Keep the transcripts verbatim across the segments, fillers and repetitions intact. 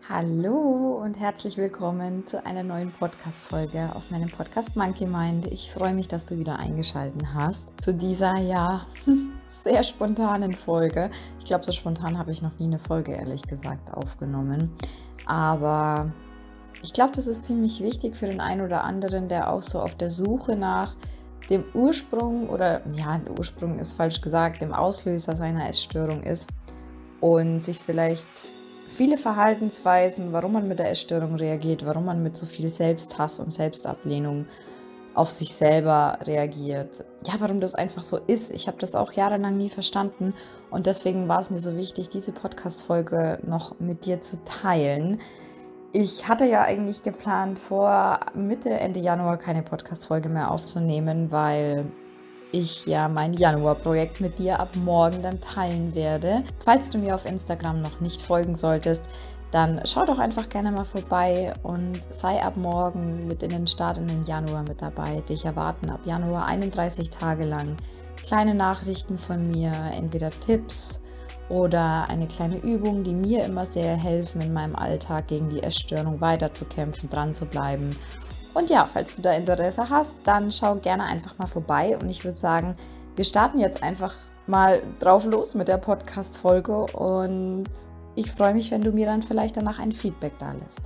Hallo und herzlich willkommen zu einer neuen Podcast-Folge auf meinem Podcast Monkey Mind. Ich freue mich, dass du wieder eingeschaltet hast zu dieser, ja, sehr spontanen Folge. Ich glaube, so spontan habe ich noch nie eine Folge, ehrlich gesagt, aufgenommen. Aber ich glaube, das ist ziemlich wichtig für den einen oder anderen, der auch so auf der Suche nach dem Ursprung oder, ja, der Ursprung ist falsch gesagt, dem Auslöser seiner Essstörung ist und sich vielleicht viele Verhaltensweisen, warum man mit der Essstörung reagiert, warum man mit so viel Selbsthass und Selbstablehnung auf sich selber reagiert. Ja, warum das einfach so ist. Ich habe das auch jahrelang nie verstanden und deswegen war es mir so wichtig, diese Podcast-Folge noch mit dir zu teilen. Ich hatte ja eigentlich geplant, vor Mitte, Ende Januar keine Podcast-Folge mehr aufzunehmen, weil ich ja mein Januar-Projekt mit dir ab morgen dann teilen werde. Falls du mir auf Instagram noch nicht folgen solltest, dann schau doch einfach gerne mal vorbei und sei ab morgen mit in den Start in den Januar mit dabei. Dich erwarten ab Januar einunddreißig Tage lang kleine Nachrichten von mir, entweder Tipps oder eine kleine Übung, die mir immer sehr helfen, in meinem Alltag gegen die Essstörung weiterzukämpfen, dran zu bleiben. Und ja, falls du da Interesse hast, dann schau gerne einfach mal vorbei. Und ich würde sagen, wir starten jetzt einfach mal drauf los mit der Podcast-Folge. Und ich freue mich, wenn du mir dann vielleicht danach ein Feedback da lässt.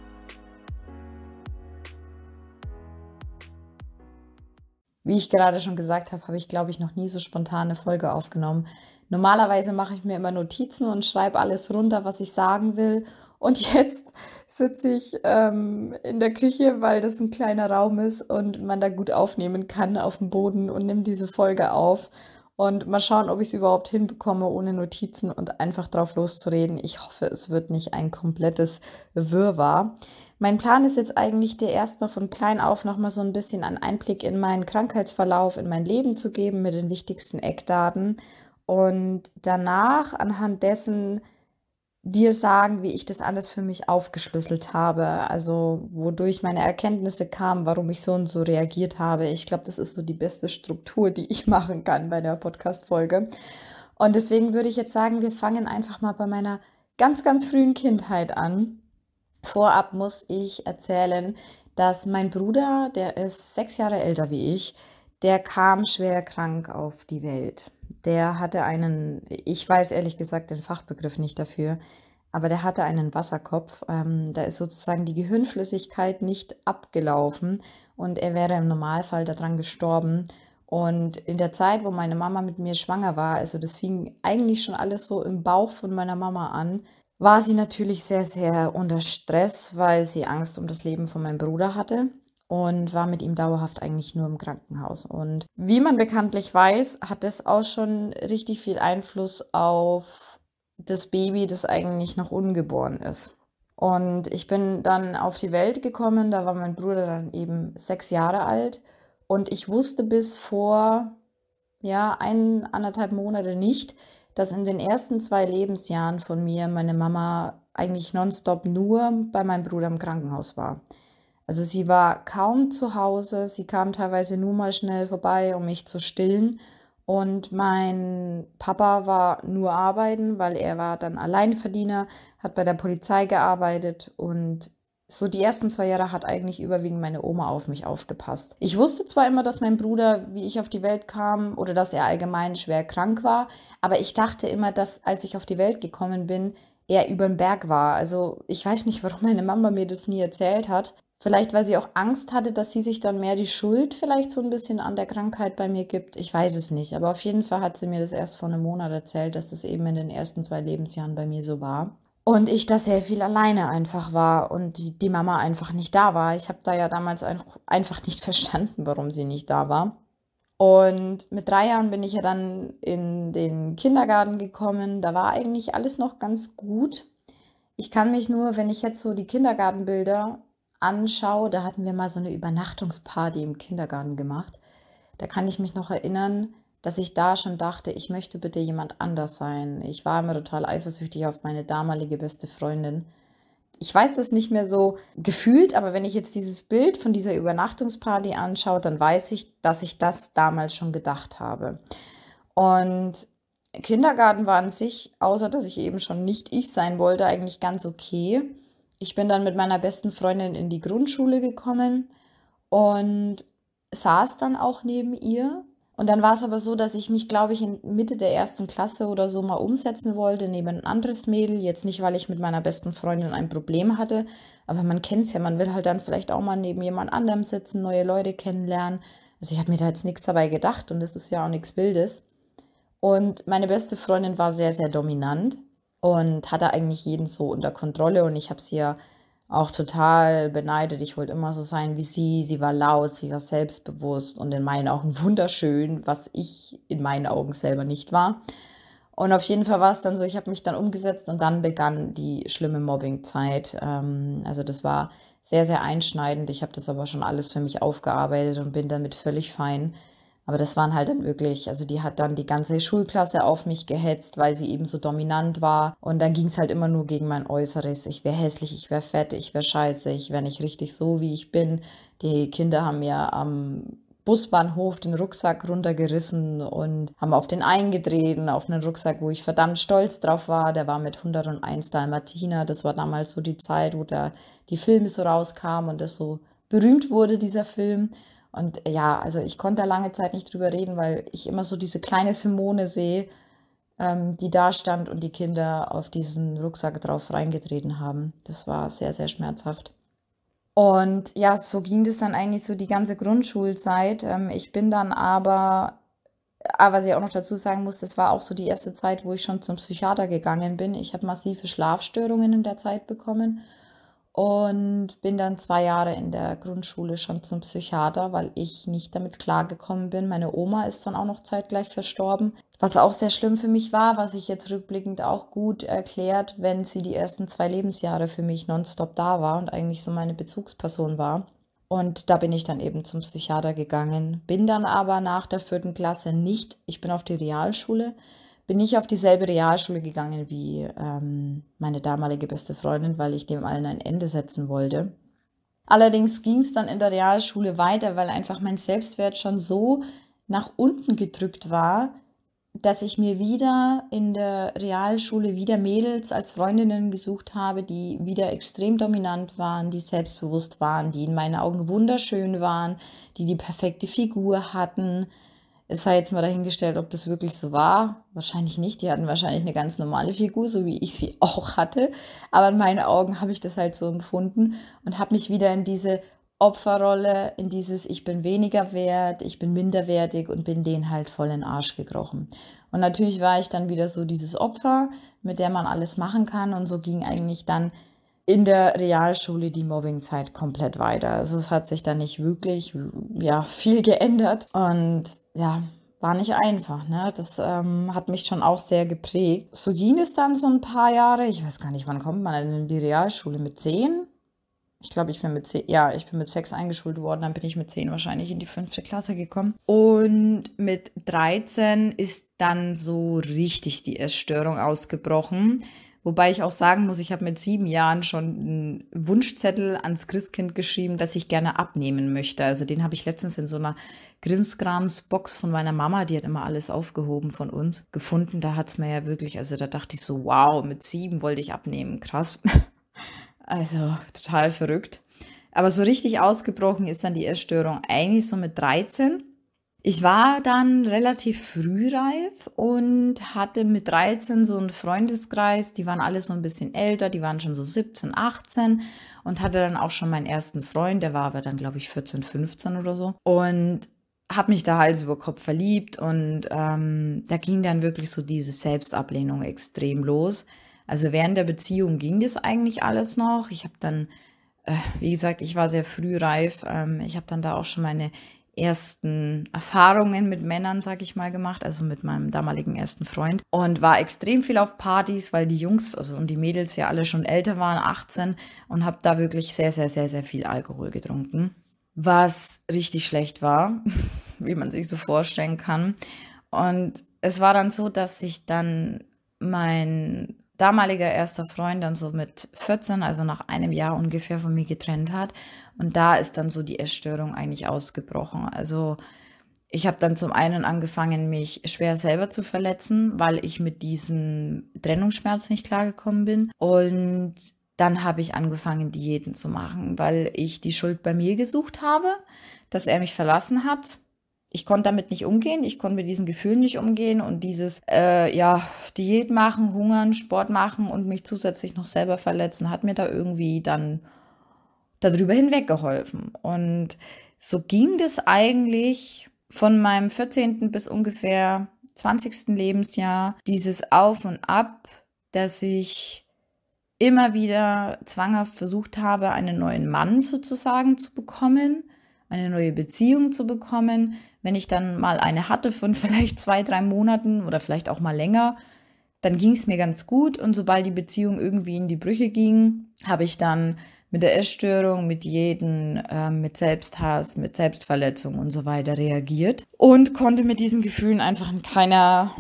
Wie ich gerade schon gesagt habe, habe ich, glaube ich, noch nie so spontan eine Folge aufgenommen. Normalerweise mache ich mir immer Notizen und schreibe alles runter, was ich sagen will. Und jetzt sitze ich ähm, in der Küche, weil das ein kleiner Raum ist und man da gut aufnehmen kann auf dem Boden und nehme diese Folge auf. Und mal schauen, ob ich es überhaupt hinbekomme, ohne Notizen und einfach drauf loszureden. Ich hoffe, es wird nicht ein komplettes Wirrwarr. Mein Plan ist jetzt eigentlich, dir erstmal von klein auf nochmal so ein bisschen einen Einblick in meinen Krankheitsverlauf, in mein Leben zu geben mit den wichtigsten Eckdaten und danach anhand dessen dir sagen, wie ich das alles für mich aufgeschlüsselt habe, also wodurch meine Erkenntnisse kamen, warum ich so und so reagiert habe. Ich glaube, das ist so die beste Struktur, die ich machen kann bei der Podcast-Folge. Und deswegen würde ich jetzt sagen, wir fangen einfach mal bei meiner ganz, ganz frühen Kindheit an. Vorab muss ich erzählen, dass mein Bruder, der ist sechs Jahre älter wie ich, der kam schwer krank auf die Welt. Der hatte einen, ich weiß ehrlich gesagt den Fachbegriff nicht dafür, aber der hatte einen Wasserkopf. Ähm, da ist sozusagen die Gehirnflüssigkeit nicht abgelaufen und er wäre im Normalfall daran gestorben. Und in der Zeit, wo meine Mama mit mir schwanger war, also das fing eigentlich schon alles so im Bauch von meiner Mama an, war sie natürlich sehr, sehr unter Stress, weil sie Angst um das Leben von meinem Bruder hatte und war mit ihm dauerhaft eigentlich nur im Krankenhaus. Und wie man bekanntlich weiß, hat das auch schon richtig viel Einfluss auf das Baby, das eigentlich noch ungeboren ist. Und ich bin dann auf die Welt gekommen, da war mein Bruder dann eben sechs Jahre alt und ich wusste bis vor, ja, ein, anderthalb Monate nicht, dass in den ersten zwei Lebensjahren von mir meine Mama eigentlich nonstop nur bei meinem Bruder im Krankenhaus war. Also sie war kaum zu Hause, sie kam teilweise nur mal schnell vorbei, um mich zu stillen. Und mein Papa war nur arbeiten, weil er war dann Alleinverdiener, hat bei der Polizei gearbeitet und so die ersten zwei Jahre hat eigentlich überwiegend meine Oma auf mich aufgepasst. Ich wusste zwar immer, dass mein Bruder, wie ich auf die Welt kam, oder dass er allgemein schwer krank war, aber ich dachte immer, dass als ich auf die Welt gekommen bin, er über den Berg war. Also ich weiß nicht, warum meine Mama mir das nie erzählt hat. Vielleicht, weil sie auch Angst hatte, dass sie sich dann mehr die Schuld vielleicht so ein bisschen an der Krankheit bei mir gibt. Ich weiß es nicht. Aber auf jeden Fall hat sie mir das erst vor einem Monat erzählt, dass es eben in den ersten zwei Lebensjahren bei mir so war. Und ich da sehr viel alleine einfach war und die, die Mama einfach nicht da war. Ich habe da ja damals ein, einfach nicht verstanden, warum sie nicht da war. Und mit drei Jahren bin ich ja dann in den Kindergarten gekommen. Da war eigentlich alles noch ganz gut. Ich kann mich nur, wenn ich jetzt so die Kindergartenbilder anschaue, da hatten wir mal so eine Übernachtungsparty im Kindergarten gemacht. Da kann ich mich noch erinnern, dass ich da schon dachte, ich möchte bitte jemand anders sein. Ich war immer total eifersüchtig auf meine damalige beste Freundin. Ich weiß das nicht mehr so gefühlt, aber wenn ich jetzt dieses Bild von dieser Übernachtungsparty anschaue, dann weiß ich, dass ich das damals schon gedacht habe. Und Kindergarten war an sich, außer dass ich eben schon nicht ich sein wollte, eigentlich ganz okay. ich bin dann mit meiner besten Freundin in die Grundschule gekommen und saß dann auch neben ihr. Und dann war es aber so, dass ich mich, glaube ich, in Mitte der ersten Klasse oder so mal umsetzen wollte neben ein anderes Mädel. Jetzt nicht, weil ich mit meiner besten Freundin ein Problem hatte, aber man kennt es ja, man will halt dann vielleicht auch mal neben jemand anderem sitzen, neue Leute kennenlernen. Also ich habe mir da jetzt nichts dabei gedacht und das ist ja auch nichts Wildes. Und meine beste Freundin war sehr, sehr dominant und hatte eigentlich jeden so unter Kontrolle und ich habe sie ja auch total beneidet. Ich wollte immer so sein wie sie. Sie war laut, sie war selbstbewusst und in meinen Augen wunderschön, was ich in meinen Augen selber nicht war. Und auf jeden Fall war es dann so, ich habe mich dann umgesetzt und dann begann die schlimme Mobbingzeit. Ähm, also das war sehr, sehr einschneidend. Ich habe das aber schon alles für mich aufgearbeitet und bin damit völlig fein. Aber das waren halt dann wirklich, also die hat dann die ganze Schulklasse auf mich gehetzt, weil sie eben so dominant war. Und dann ging es halt immer nur gegen mein Äußeres. Ich wäre hässlich, ich wäre fett, ich wäre scheiße, ich wäre nicht richtig so, wie ich bin. Die Kinder haben mir am Busbahnhof den Rucksack runtergerissen und haben auf den eingetreten, auf einen Rucksack, wo ich verdammt stolz drauf war. Der war mit hunderteins Dalmatiner. Das war damals so die Zeit, wo da die Filme so rauskamen und das so berühmt wurde, dieser Film. Und ja, also ich konnte da lange Zeit nicht drüber reden, weil ich immer so diese kleine Simone sehe, ähm, die da stand und die Kinder auf diesen Rucksack drauf reingetreten haben. Das war sehr, sehr schmerzhaft. Und ja, so ging das dann eigentlich so die ganze Grundschulzeit. Ähm, ich bin dann aber, aber was ich auch noch dazu sagen muss, das war auch so die erste Zeit, wo ich schon zum Psychiater gegangen bin. Ich habe massive Schlafstörungen in der Zeit bekommen und bin dann zwei Jahre in der Grundschule schon zum Psychiater, weil ich nicht damit klargekommen bin. Meine Oma ist dann auch noch zeitgleich verstorben, was auch sehr schlimm für mich war, was sich jetzt rückblickend auch gut erklärt, wenn sie die ersten zwei Lebensjahre für mich nonstop da war und eigentlich so meine Bezugsperson war. Und da bin ich dann eben zum Psychiater gegangen, bin dann aber nach der vierten Klasse nicht, ich bin auf die Realschule, bin nicht auf dieselbe Realschule gegangen wie ähm, meine damalige beste Freundin, weil ich dem allen ein Ende setzen wollte. Allerdings ging es dann in der Realschule weiter, weil einfach mein Selbstwert schon so nach unten gedrückt war, dass ich mir wieder in der Realschule wieder Mädels als Freundinnen gesucht habe, die wieder extrem dominant waren, die selbstbewusst waren, die in meinen Augen wunderschön waren, die die perfekte Figur hatten. Es sei jetzt mal dahingestellt, ob das wirklich so war. Wahrscheinlich nicht. Die hatten wahrscheinlich eine ganz normale Figur, so wie ich sie auch hatte. Aber in meinen Augen habe ich das halt so empfunden und habe mich wieder in diese Opferrolle, in dieses ich bin weniger wert, ich bin minderwertig und bin denen halt voll in den Arsch gekrochen. Und natürlich war ich dann wieder so dieses Opfer, mit der man alles machen kann. Und so ging eigentlich dann in der Realschule die Mobbingzeit komplett weiter. Also es hat sich da nicht wirklich, ja, viel geändert und ja, war nicht einfach, ne? Das ähm, hat mich schon auch sehr geprägt. So ging es dann so ein paar Jahre. Ich weiß gar nicht, wann kommt man denn in die Realschule? Mit zehn? Ich glaube, ich bin mit zehn, ja, ich bin mit sechs eingeschult worden, dann bin ich mit zehn wahrscheinlich in die fünfte Klasse gekommen. Und mit dreizehn ist dann so richtig die Essstörung ausgebrochen. Wobei ich auch sagen muss, ich habe mit sieben Jahren schon einen Wunschzettel ans Christkind geschrieben, dass ich gerne abnehmen möchte. Also den habe ich letztens in so einer Krimskrams-Box von meiner Mama, die hat immer alles aufgehoben von uns, gefunden. Da hat es mir ja wirklich, also da dachte ich so, wow, mit sieben wollte ich abnehmen, krass. Also total verrückt. Aber so richtig ausgebrochen ist dann die Essstörung eigentlich so mit dreizehn. Ich war dann relativ frühreif und hatte mit dreizehn so einen Freundeskreis, die waren alle so ein bisschen älter, die waren schon so siebzehn, achtzehn und hatte dann auch schon meinen ersten Freund, der war aber dann, glaube ich, vierzehn, fünfzehn oder so. Und habe mich da Hals über Kopf verliebt und ähm, da ging dann wirklich so diese Selbstablehnung extrem los. Also während der Beziehung ging das eigentlich alles noch. Ich habe dann, äh, wie gesagt, ich war sehr frühreif. Ähm, ich habe dann da auch schon meine ersten Erfahrungen mit Männern, sag ich mal, gemacht, also mit meinem damaligen ersten Freund und war extrem viel auf Partys, weil die Jungs, also und die Mädels ja alle schon älter waren, achtzehn und habe da wirklich sehr, sehr, sehr, sehr viel Alkohol getrunken, was richtig schlecht war, wie man sich so vorstellen kann. Und es war dann so, dass sich dann mein damaliger erster Freund dann so mit vierzehn, also nach einem Jahr ungefähr von mir getrennt hat. Und da ist dann so die Essstörung eigentlich ausgebrochen. Also ich habe dann zum einen angefangen, mich schwer selber zu verletzen, weil ich mit diesem Trennungsschmerz nicht klargekommen bin. Und dann habe ich angefangen, Diäten zu machen, weil ich die Schuld bei mir gesucht habe, dass er mich verlassen hat. Ich konnte damit nicht umgehen, ich konnte mit diesen Gefühlen nicht umgehen und dieses, äh, ja, Diät machen, hungern, Sport machen und mich zusätzlich noch selber verletzen, hat mir da irgendwie dann darüber hinweggeholfen. Und so ging das eigentlich von meinem vierzehnten bis ungefähr zwanzigsten Lebensjahr, dieses Auf und Ab, dass ich immer wieder zwanghaft versucht habe, einen neuen Mann sozusagen zu bekommen, eine neue Beziehung zu bekommen. Wenn ich dann mal eine hatte von vielleicht zwei, drei Monaten oder vielleicht auch mal länger, dann ging es mir ganz gut. Und sobald die Beziehung irgendwie in die Brüche ging, habe ich dann mit der Essstörung, mit Diäten, äh, mit Selbsthass, mit Selbstverletzung und so weiter reagiert und konnte mit diesen Gefühlen einfach in keiner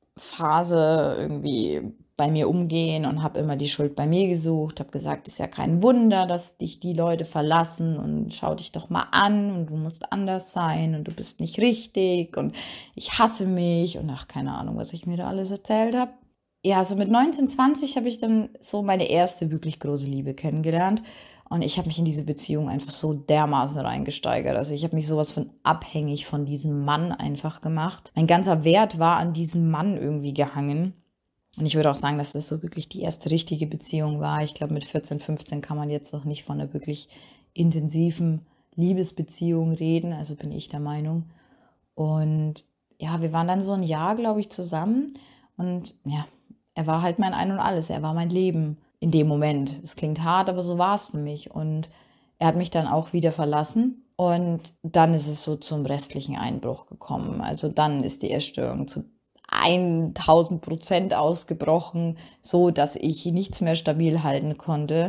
Phase irgendwie bei mir umgehen und habe immer die Schuld bei mir gesucht, habe gesagt, ist ja kein Wunder, dass dich die Leute verlassen und schau dich doch mal an und du musst anders sein und du bist nicht richtig und ich hasse mich und ach, keine Ahnung, was ich mir da alles erzählt habe. Ja, so mit neunzehn, zwanzig habe ich dann so meine erste wirklich große Liebe kennengelernt und ich habe mich in diese Beziehung einfach so dermaßen reingesteigert. Also ich habe mich sowas von abhängig von diesem Mann einfach gemacht. Mein ganzer Wert war an diesem Mann irgendwie gehangen. Und ich würde auch sagen, dass das so wirklich die erste richtige Beziehung war. Ich glaube, mit vierzehn, fünfzehn kann man jetzt noch nicht von einer wirklich intensiven Liebesbeziehung reden. Also bin ich der Meinung. Und ja, wir waren dann so ein Jahr, glaube ich, zusammen. Und ja, er war halt mein Ein und Alles. Er war mein Leben in dem Moment. Es klingt hart, aber so war es für mich. Und er hat mich dann auch wieder verlassen. Und dann ist es so zum restlichen Einbruch gekommen. Also dann ist die Essstörung zu tausend Prozent ausgebrochen, so dass ich nichts mehr stabil halten konnte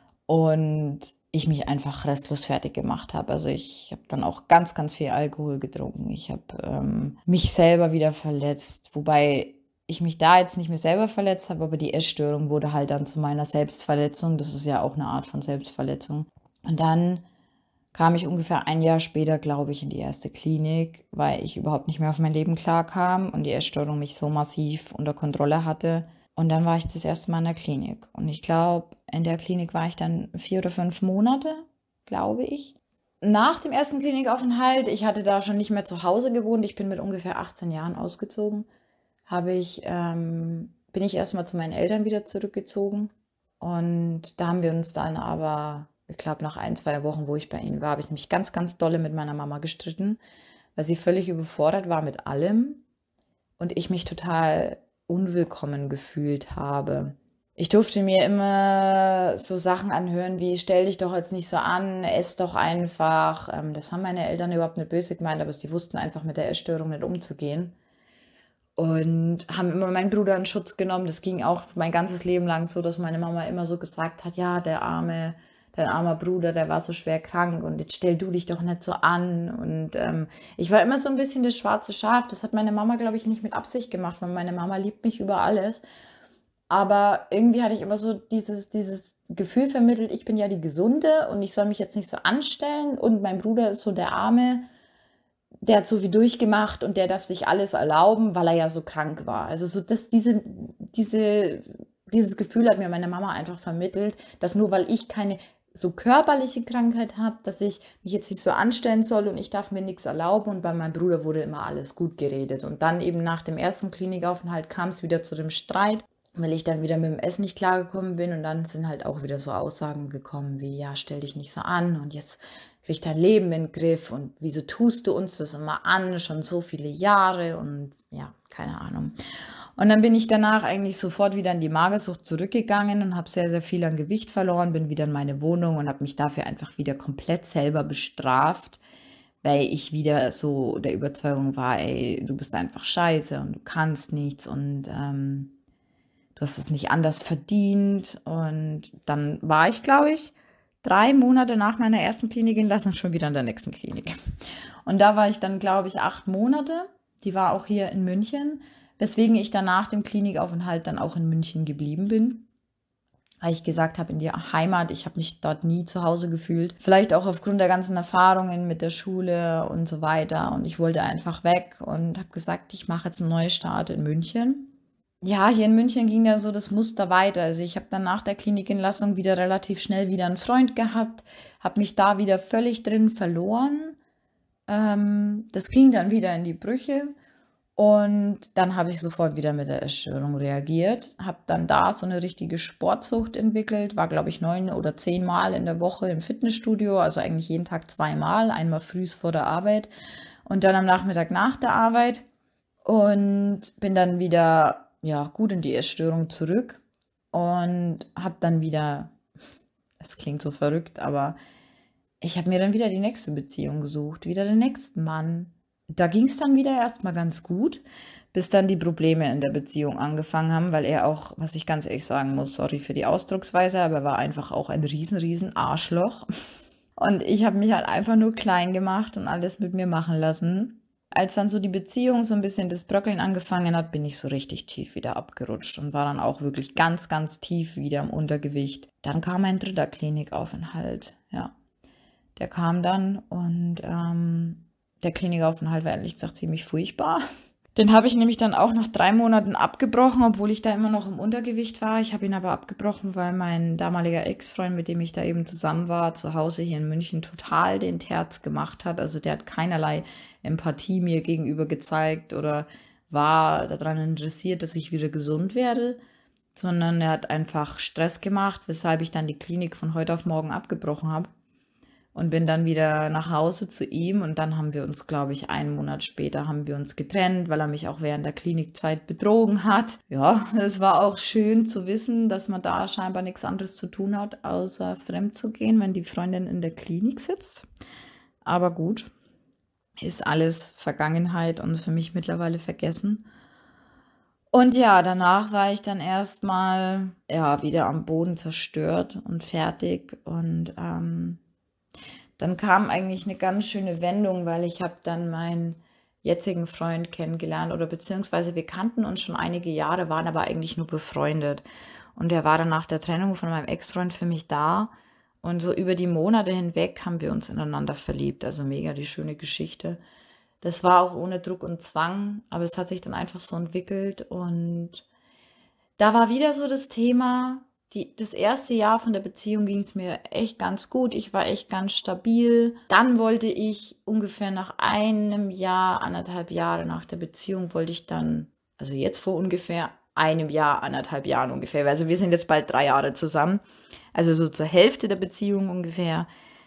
und ich mich einfach restlos fertig gemacht habe. Also ich habe dann auch ganz, ganz viel Alkohol getrunken. Ich habe ähm, mich selber wieder verletzt, wobei ich mich da jetzt nicht mehr selber verletzt habe, aber die Essstörung wurde halt dann zu meiner Selbstverletzung. Das ist ja auch eine Art von Selbstverletzung. Und dann kam ich ungefähr ein Jahr später, glaube ich, in die erste Klinik, weil ich überhaupt nicht mehr auf mein Leben klarkam und die Essstörung mich so massiv unter Kontrolle hatte. Und dann war ich das erste Mal in der Klinik. Und ich glaube, in der Klinik war ich dann vier oder fünf Monate, glaube ich. Nach dem ersten Klinikaufenthalt, ich hatte da schon nicht mehr zu Hause gewohnt, ich bin mit ungefähr achtzehn Jahren ausgezogen, habe ich, ähm, bin ich erstmal zu meinen Eltern wieder zurückgezogen. Und da haben wir uns dann aber, ich glaube, nach ein, zwei Wochen, wo ich bei ihnen war, habe ich mich ganz, ganz dolle mit meiner Mama gestritten, weil sie völlig überfordert war mit allem und ich mich total unwillkommen gefühlt habe. Ich durfte mir immer so Sachen anhören wie, stell dich doch jetzt nicht so an, ess doch einfach. Ähm, das haben meine Eltern überhaupt nicht böse gemeint, aber sie wussten einfach mit der Essstörung nicht umzugehen. Und haben immer meinen Bruder in Schutz genommen. Das ging auch mein ganzes Leben lang so, dass meine Mama immer so gesagt hat, ja, der arme, dein armer Bruder, der war so schwer krank und jetzt stell du dich doch nicht so an. Und ähm, ich war immer so ein bisschen das schwarze Schaf. Das hat meine Mama, glaube ich, nicht mit Absicht gemacht, weil meine Mama liebt mich über alles. Aber irgendwie hatte ich immer so dieses, dieses Gefühl vermittelt, ich bin ja die Gesunde und ich soll mich jetzt nicht so anstellen und mein Bruder ist so der Arme, der hat so wie durchgemacht und der darf sich alles erlauben, weil er ja so krank war. Also so das, diese, diese, dieses Gefühl hat mir meine Mama einfach vermittelt, dass nur weil ich keine so körperliche Krankheit habe, dass ich mich jetzt nicht so anstellen soll und ich darf mir nichts erlauben und bei meinem Bruder wurde immer alles gut geredet. Und dann eben nach dem ersten Klinikaufenthalt kam es wieder zu dem Streit, weil ich dann wieder mit dem Essen nicht klargekommen bin und dann sind halt auch wieder so Aussagen gekommen wie, ja, stell dich nicht so an und jetzt krieg dein Leben in den Griff und wieso tust du uns das immer an, schon so viele Jahre und ja, keine Ahnung. Und dann bin ich danach eigentlich sofort wieder in die Magersucht zurückgegangen und habe sehr, sehr viel an Gewicht verloren, bin wieder in meine Wohnung und habe mich dafür einfach wieder komplett selber bestraft, weil ich wieder so der Überzeugung war, ey, du bist einfach scheiße und du kannst nichts und ähm, du hast es nicht anders verdient. Und dann war ich, glaube ich, drei Monate nach meiner ersten Klinik entlassen, schon wieder in der nächsten Klinik. Und da war ich dann, glaube ich, acht Monate. Die war auch hier in München, weswegen ich dann nach dem Klinikaufenthalt dann auch in München geblieben bin. Weil ich gesagt habe, in die Heimat, ich habe mich dort nie zu Hause gefühlt. Vielleicht auch aufgrund der ganzen Erfahrungen mit der Schule und so weiter. Und ich wollte einfach weg und habe gesagt, ich mache jetzt einen Neustart in München. Ja, hier in München ging ja so das Muster weiter. Also ich habe dann nach der Klinikentlassung wieder relativ schnell wieder einen Freund gehabt, habe mich da wieder völlig drin verloren. Ähm, das ging dann wieder in die Brüche und dann habe ich sofort wieder mit der Essstörung reagiert, habe dann da so eine richtige Sportsucht entwickelt, war glaube ich neun oder zehn Mal in der Woche im Fitnessstudio, also eigentlich jeden Tag zweimal, einmal frühs vor der Arbeit und dann am Nachmittag nach der Arbeit. Und bin dann wieder, ja, gut in die Essstörung zurück und habe dann wieder, es klingt so verrückt, aber ich habe mir dann wieder die nächste Beziehung gesucht, wieder den nächsten Mann. Da ging es dann wieder erstmal ganz gut, bis dann die Probleme in der Beziehung angefangen haben, weil er auch, was ich ganz ehrlich sagen muss, sorry für die Ausdrucksweise, aber er war einfach auch ein riesen, riesen Arschloch. Und ich habe mich halt einfach nur klein gemacht und alles mit mir machen lassen. Als dann so die Beziehung so ein bisschen das Bröckeln angefangen hat, bin ich so richtig tief wieder abgerutscht und war dann auch wirklich ganz, ganz tief wieder im Untergewicht. Dann kam ein dritter Klinikaufenthalt, ja. Der kam dann und ähm, der Klinikaufenthalt war ehrlich gesagt ziemlich furchtbar. Den habe ich nämlich dann auch nach drei Monaten abgebrochen, obwohl ich da immer noch im Untergewicht war. Ich habe ihn aber abgebrochen, weil mein damaliger Ex-Freund, mit dem ich da eben zusammen war, zu Hause hier in München total den Terz gemacht hat. Also der hat keinerlei Empathie mir gegenüber gezeigt oder war daran interessiert, dass ich wieder gesund werde, sondern er hat einfach Stress gemacht, weshalb ich dann die Klinik von heute auf morgen abgebrochen habe. Und bin dann wieder nach Hause zu ihm und dann haben wir uns, glaube ich, einen Monat später haben wir uns getrennt, weil er mich auch während der Klinikzeit betrogen hat. Ja, es war auch schön zu wissen, dass man da scheinbar nichts anderes zu tun hat, außer fremd zu gehen, wenn die Freundin in der Klinik sitzt. Aber gut, ist alles Vergangenheit und für mich mittlerweile vergessen. Und ja, danach war ich dann erstmal ja, wieder am Boden zerstört und fertig und ähm, dann kam eigentlich eine ganz schöne Wendung, weil ich habe dann meinen jetzigen Freund kennengelernt oder beziehungsweise wir kannten uns schon einige Jahre, waren aber eigentlich nur befreundet. Und er war dann nach der Trennung von meinem Ex-Freund für mich da. Und so über die Monate hinweg haben wir uns ineinander verliebt. Also mega die schöne Geschichte. Das war auch ohne Druck und Zwang, aber es hat sich dann einfach so entwickelt und da war wieder so das Thema, die, das erste Jahr von der Beziehung ging es mir echt ganz gut. Ich war echt ganz stabil. Dann wollte ich ungefähr nach einem Jahr, anderthalb Jahre nach der Beziehung, wollte ich dann, also jetzt vor ungefähr einem Jahr, anderthalb Jahren ungefähr, also wir sind jetzt bald drei Jahre zusammen, also so zur Hälfte der Beziehung ungefähr,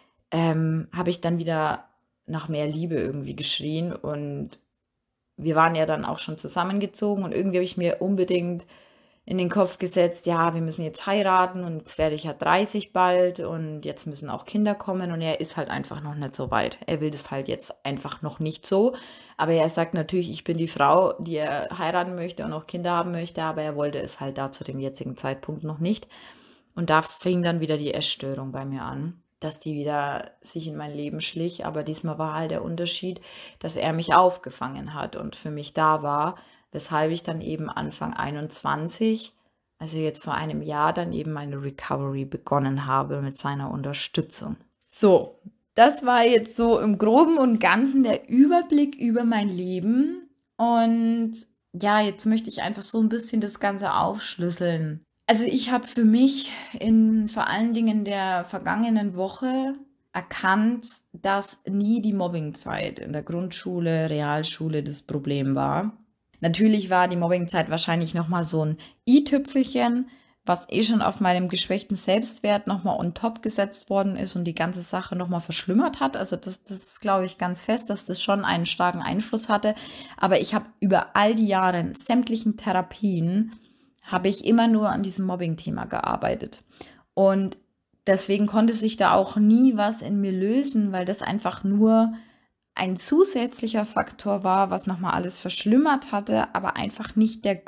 ähm, habe ich dann wieder nach mehr Liebe irgendwie geschrien und wir waren ja dann auch schon zusammengezogen und irgendwie habe ich mir unbedingt in den Kopf gesetzt, ja, wir müssen jetzt heiraten und jetzt werde ich ja dreißig bald und jetzt müssen auch Kinder kommen und er ist halt einfach noch nicht so weit. Er will das halt jetzt einfach noch nicht so, aber er sagt natürlich, ich bin die Frau, die er heiraten möchte und auch Kinder haben möchte, aber er wollte es halt da zu dem jetzigen Zeitpunkt noch nicht. Und da fing dann wieder die Essstörung bei mir an, dass die wieder sich in mein Leben schlich, aber diesmal war halt der Unterschied, dass er mich aufgefangen hat und für mich da war, weshalb ich dann eben Anfang einundzwanzig, also jetzt vor einem Jahr, dann eben meine Recovery begonnen habe mit seiner Unterstützung. So, das war jetzt so im Groben und Ganzen der Überblick über mein Leben. Und ja, jetzt möchte ich einfach so ein bisschen das Ganze aufschlüsseln. Also ich habe für mich in vor allen Dingen der vergangenen Woche erkannt, dass nie die Mobbingzeit in der Grundschule, Realschule das Problem war. Natürlich war die Mobbingzeit wahrscheinlich nochmal so ein i-Tüpfelchen, was eh schon auf meinem geschwächten Selbstwert nochmal on top gesetzt worden ist und die ganze Sache nochmal verschlimmert hat. Also das, das ist, glaube ich, ganz fest, dass das schon einen starken Einfluss hatte. Aber ich habe über all die Jahre in sämtlichen Therapien, habe ich immer nur an diesem Mobbing-Thema gearbeitet. Und deswegen konnte sich da auch nie was in mir lösen, weil das einfach nur ein zusätzlicher Faktor war, was nochmal alles verschlimmert hatte, aber einfach nicht der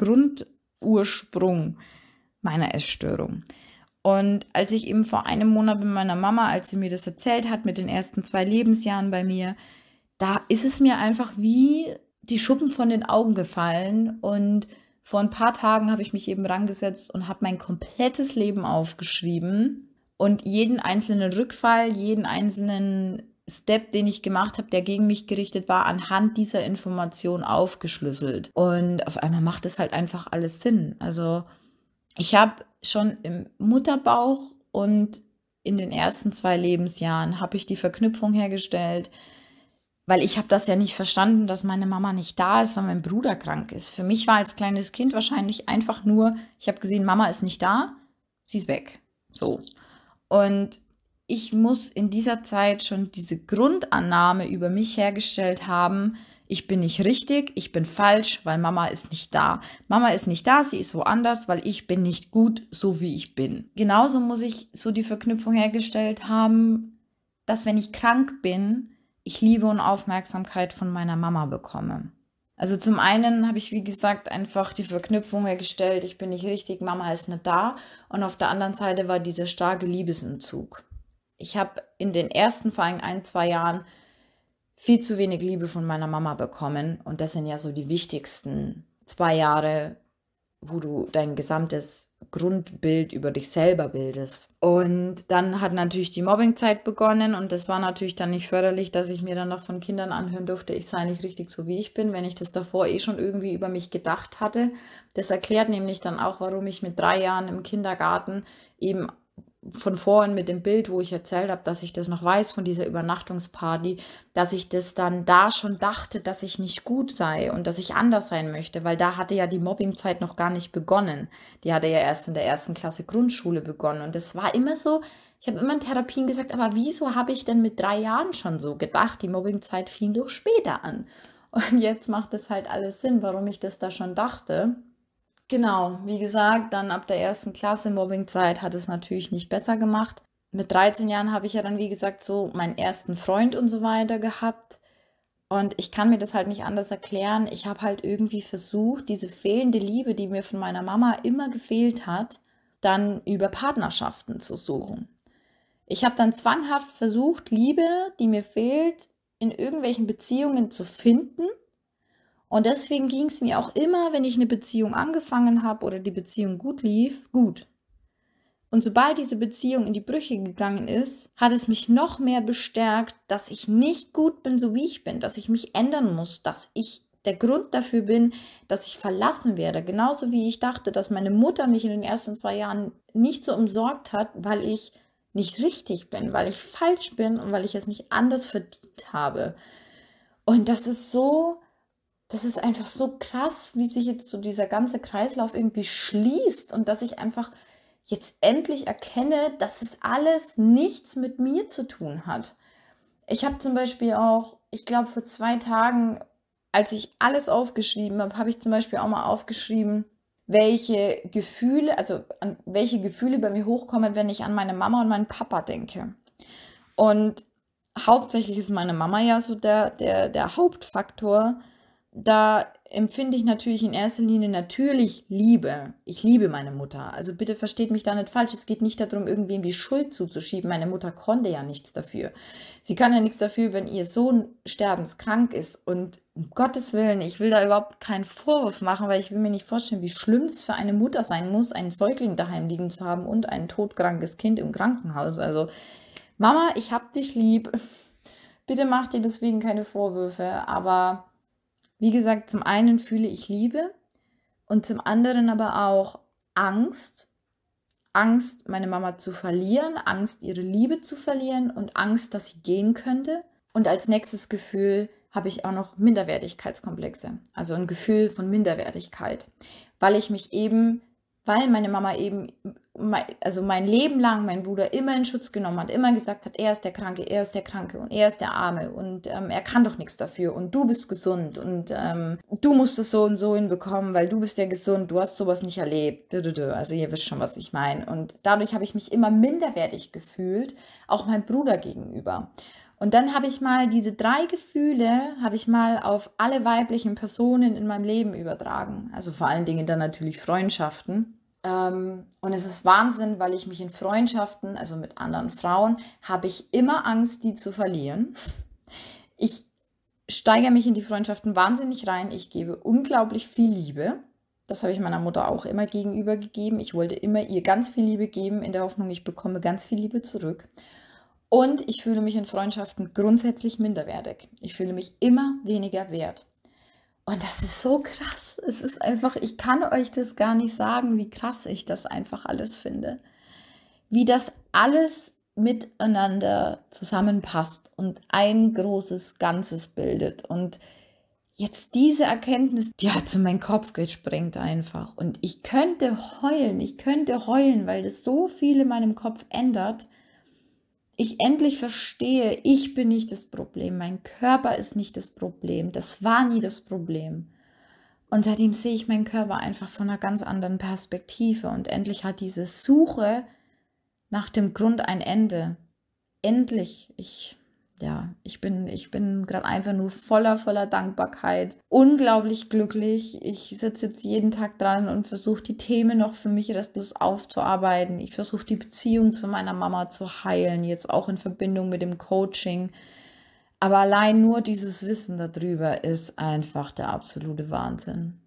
Grundursprung meiner Essstörung. Und als ich eben vor einem Monat mit meiner Mama, als sie mir das erzählt hat, mit den ersten zwei Lebensjahren bei mir, da ist es mir einfach wie die Schuppen von den Augen gefallen. Und vor ein paar Tagen habe ich mich eben rangesetzt und habe mein komplettes Leben aufgeschrieben und jeden einzelnen Rückfall, jeden einzelnen Step, den ich gemacht habe, der gegen mich gerichtet war, anhand dieser Information aufgeschlüsselt. Und auf einmal macht es halt einfach alles Sinn. Also ich habe schon im Mutterbauch und in den ersten zwei Lebensjahren habe ich die Verknüpfung hergestellt, weil ich habe das ja nicht verstanden, dass meine Mama nicht da ist, weil mein Bruder krank ist. Für mich war als kleines Kind wahrscheinlich einfach nur, ich habe gesehen, Mama ist nicht da, sie ist weg. So. Und ich muss in dieser Zeit schon diese Grundannahme über mich hergestellt haben, ich bin nicht richtig, ich bin falsch, weil Mama ist nicht da. Mama ist nicht da, sie ist woanders, weil ich bin nicht gut, so wie ich bin. Genauso muss ich so die Verknüpfung hergestellt haben, dass wenn ich krank bin, ich Liebe und Aufmerksamkeit von meiner Mama bekomme. Also zum einen habe ich, wie gesagt, einfach die Verknüpfung hergestellt, ich bin nicht richtig, Mama ist nicht da. Und auf der anderen Seite war dieser starke Liebesentzug. Ich habe in den ersten, vor allem ein, zwei Jahren, viel zu wenig Liebe von meiner Mama bekommen. Und das sind ja so die wichtigsten zwei Jahre, wo du dein gesamtes Grundbild über dich selber bildest. Und dann hat natürlich die Mobbingzeit begonnen und das war natürlich dann nicht förderlich, dass ich mir dann noch von Kindern anhören durfte, ich sei nicht richtig so, wie ich bin, wenn ich das davor eh schon irgendwie über mich gedacht hatte. Das erklärt nämlich dann auch, warum ich mit drei Jahren im Kindergarten eben von vorhin mit dem Bild, wo ich erzählt habe, dass ich das noch weiß von dieser Übernachtungsparty, dass ich das dann da schon dachte, dass ich nicht gut sei und dass ich anders sein möchte, weil da hatte ja die Mobbingzeit noch gar nicht begonnen. Die hatte ja erst in der ersten Klasse Grundschule begonnen und das war immer so, ich habe immer in Therapien gesagt, aber wieso habe ich denn mit drei Jahren schon so gedacht, die Mobbingzeit fing doch später an. Und jetzt macht es halt alles Sinn, warum ich das da schon dachte. Genau, wie gesagt, dann ab der ersten Klasse Mobbingzeit hat es natürlich nicht besser gemacht. Mit dreizehn Jahren habe ich ja dann, wie gesagt, so meinen ersten Freund und so weiter gehabt. Und ich kann mir das halt nicht anders erklären. Ich habe halt irgendwie versucht, diese fehlende Liebe, die mir von meiner Mama immer gefehlt hat, dann über Partnerschaften zu suchen. Ich habe dann zwanghaft versucht, Liebe, die mir fehlt, in irgendwelchen Beziehungen zu finden. Und deswegen ging es mir auch immer, wenn ich eine Beziehung angefangen habe oder die Beziehung gut lief, gut. Und sobald diese Beziehung in die Brüche gegangen ist, hat es mich noch mehr bestärkt, dass ich nicht gut bin, so wie ich bin, dass ich mich ändern muss, dass ich der Grund dafür bin, dass ich verlassen werde. Genauso wie ich dachte, dass meine Mutter mich in den ersten zwei Jahren nicht so umsorgt hat, weil ich nicht richtig bin, weil ich falsch bin und weil ich es nicht anders verdient habe. Und das ist so... Das ist einfach so krass, wie sich jetzt so dieser ganze Kreislauf irgendwie schließt und dass ich einfach jetzt endlich erkenne, dass es alles nichts mit mir zu tun hat. Ich habe zum Beispiel auch, ich glaube vor zwei Tagen, als ich alles aufgeschrieben habe, habe ich zum Beispiel auch mal aufgeschrieben, welche Gefühle, also an welche Gefühle bei mir hochkommen, wenn ich an meine Mama und meinen Papa denke. Und hauptsächlich ist meine Mama ja so der, der, der Hauptfaktor. Da empfinde ich natürlich in erster Linie natürlich Liebe. Ich liebe meine Mutter. Also bitte versteht mich da nicht falsch. Es geht nicht darum, irgendwem die Schuld zuzuschieben. Meine Mutter konnte ja nichts dafür. Sie kann ja nichts dafür, wenn ihr Sohn sterbenskrank ist. Und um Gottes Willen, ich will da überhaupt keinen Vorwurf machen, weil ich will mir nicht vorstellen, wie schlimm es für eine Mutter sein muss, einen Säugling daheim liegen zu haben und ein todkrankes Kind im Krankenhaus. Also Mama, ich hab dich lieb. Bitte mach dir deswegen keine Vorwürfe. Aber wie gesagt, zum einen fühle ich Liebe und zum anderen aber auch Angst. Angst, meine Mama zu verlieren, Angst, ihre Liebe zu verlieren und Angst, dass sie gehen könnte. Und als nächstes Gefühl habe ich auch noch Minderwertigkeitskomplexe, also ein Gefühl von Minderwertigkeit, weil ich mich eben, weil meine Mama eben, also mein Leben lang mein Bruder immer in Schutz genommen hat, immer gesagt hat, er ist der Kranke, er ist der Kranke und er ist der Arme und ähm, er kann doch nichts dafür und du bist gesund und ähm, du musst es so und so hinbekommen, weil du bist ja gesund, du hast sowas nicht erlebt. Also ihr wisst schon, was ich meine. Und dadurch habe ich mich immer minderwertig gefühlt, auch meinem Bruder gegenüber. Und dann habe ich mal diese drei Gefühle, habe ich mal auf alle weiblichen Personen in meinem Leben übertragen. Also vor allen Dingen dann natürlich Freundschaften. Ähm, und es ist Wahnsinn, weil ich mich in Freundschaften, also mit anderen Frauen, habe ich immer Angst, die zu verlieren. Ich steigere mich in die Freundschaften wahnsinnig rein. Ich gebe unglaublich viel Liebe. Das habe ich meiner Mutter auch immer gegenüber gegeben. Ich wollte immer ihr ganz viel Liebe geben, in der Hoffnung, ich bekomme ganz viel Liebe zurück. Und ich fühle mich in Freundschaften grundsätzlich minderwertig. Ich fühle mich immer weniger wert. Und das ist so krass. Es ist einfach, ich kann euch das gar nicht sagen, wie krass ich das einfach alles finde. Wie das alles miteinander zusammenpasst und ein großes Ganzes bildet. Und jetzt diese Erkenntnis, die hat zu meinem Kopf gesprengt einfach. Und ich könnte heulen, ich könnte heulen, weil das so viel in meinem Kopf ändert. Ich endlich verstehe, ich bin nicht das Problem, mein Körper ist nicht das Problem, das war nie das Problem. Und seitdem sehe ich meinen Körper einfach von einer ganz anderen Perspektive und endlich hat diese Suche nach dem Grund ein Ende. Endlich, ich, ja, ich bin, ich bin gerade einfach nur voller, voller Dankbarkeit, unglaublich glücklich. Ich sitze jetzt jeden Tag dran und versuche die Themen noch für mich restlos aufzuarbeiten. Ich versuche die Beziehung zu meiner Mama zu heilen, jetzt auch in Verbindung mit dem Coaching. Aber allein nur dieses Wissen darüber ist einfach der absolute Wahnsinn.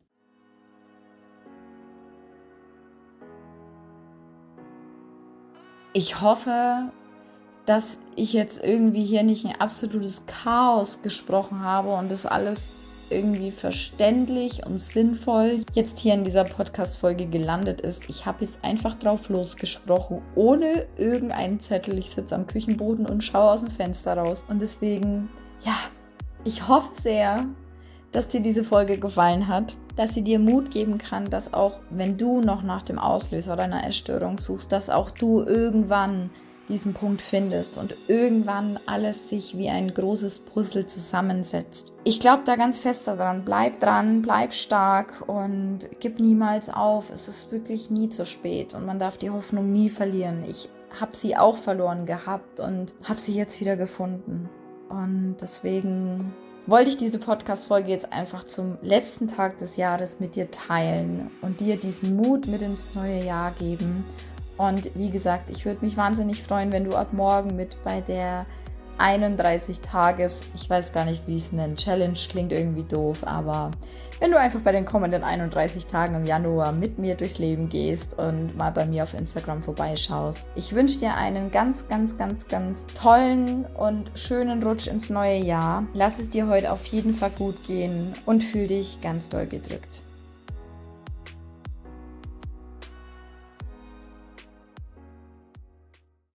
Ich hoffe, dass ich jetzt irgendwie hier nicht ein absolutes Chaos gesprochen habe und das alles irgendwie verständlich und sinnvoll jetzt hier in dieser Podcast-Folge gelandet ist. Ich habe jetzt einfach drauf losgesprochen, ohne irgendeinen Zettel. Ich sitze am Küchenboden und schaue aus dem Fenster raus. Und deswegen, ja, ich hoffe sehr, dass dir diese Folge gefallen hat, dass sie dir Mut geben kann, dass auch, wenn du noch nach dem Auslöser deiner Essstörung suchst, dass auch du irgendwann diesen Punkt findest und irgendwann alles sich wie ein großes Puzzle zusammensetzt. Ich glaube da ganz fest daran. Bleib dran, bleib stark und gib niemals auf. Es ist wirklich nie zu spät und man darf die Hoffnung nie verlieren. Ich habe sie auch verloren gehabt und habe sie jetzt wieder gefunden. Und deswegen wollte ich diese Podcast-Folge jetzt einfach zum letzten Tag des Jahres mit dir teilen und dir diesen Mut mit ins neue Jahr geben. Und wie gesagt, ich würde mich wahnsinnig freuen, wenn du ab morgen mit bei der einunddreißig Tages, ich weiß gar nicht, wie ich es nenne, Challenge klingt irgendwie doof, aber wenn du einfach bei den kommenden einunddreißig Tagen im Januar mit mir durchs Leben gehst und mal bei mir auf Instagram vorbeischaust. Ich wünsche dir einen ganz, ganz, ganz, ganz tollen und schönen Rutsch ins neue Jahr. Lass es dir heute auf jeden Fall gut gehen und fühl dich ganz doll gedrückt.